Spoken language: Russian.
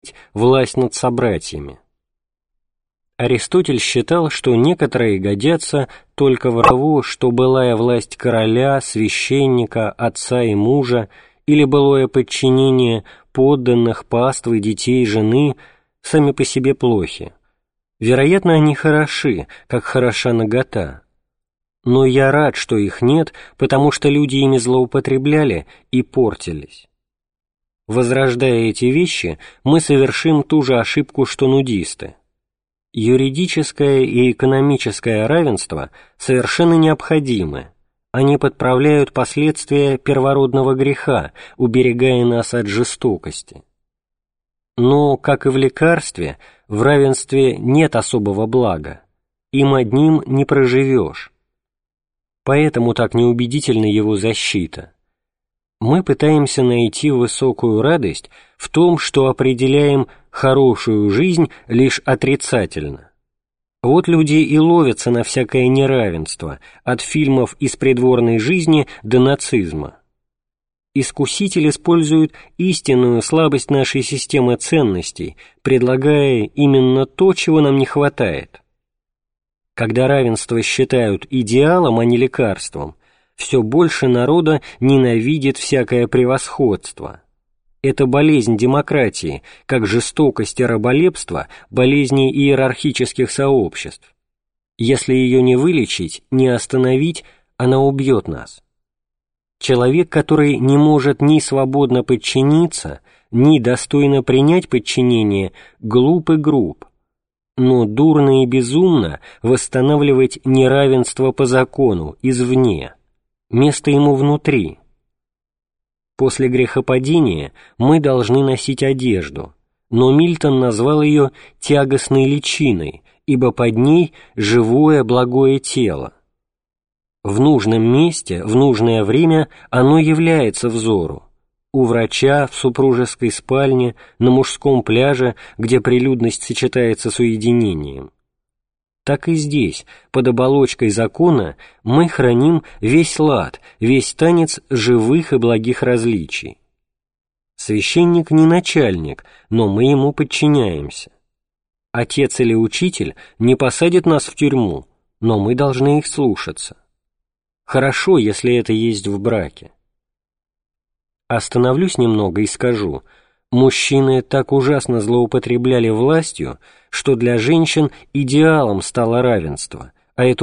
власть над собратьями. Аристотель считал, что некоторые годятся только в того, что былая власть короля, священника, отца и мужа, или былое подчинение подданных, паствы, детей, жены сами по себе плохи. Вероятно, они хороши, как хороша нагота. Но я рад, что их нет, потому что люди ими злоупотребляли и портились. Возрождая эти вещи, мы совершим ту же ошибку, что нудисты. Юридическое и экономическое равенство совершенно необходимы. Они подправляют последствия первородного греха, уберегая нас от жестокости. Но, как и в лекарстве, в равенстве нет особого блага. Им одним не проживешь. Поэтому так неубедительна его защита. Мы пытаемся найти высокую радость в том, что определяем хорошую жизнь лишь отрицательно. Вот люди и ловятся на всякое неравенство, от фильмов из придворной жизни до нацизма. Искуситель использует истинную слабость нашей системы ценностей, предлагая именно то, чего нам не хватает. Когда равенство считают идеалом, а не лекарством, все больше народа ненавидит всякое превосходство. Это болезнь демократии, как жестокость и раболепство болезни иерархических сообществ. Если ее не вылечить, не остановить, она убьет нас. Человек, который не может ни свободно подчиниться, ни достойно принять подчинение, глуп и груб. Но дурно и безумно восстанавливать неравенство по закону, извне. Место ему внутри. После грехопадения мы должны носить одежду, но Мильтон назвал ее тягостной личиной, ибо под ней живое благое тело. В нужном месте, в нужное время оно является взору. У врача, в супружеской спальне, на мужском пляже, где прилюдность сочетается с уединением. Так и здесь, под оболочкой закона, мы храним весь лад, весь танец живых и благих различий. Священник не начальник, но мы ему подчиняемся. Отец или учитель не посадят нас в тюрьму, но мы должны их слушаться. Хорошо, если это есть в браке. Остановлюсь немного и скажу, мужчины так ужасно злоупотребляли властью, что для женщин идеалом стало равенство, а это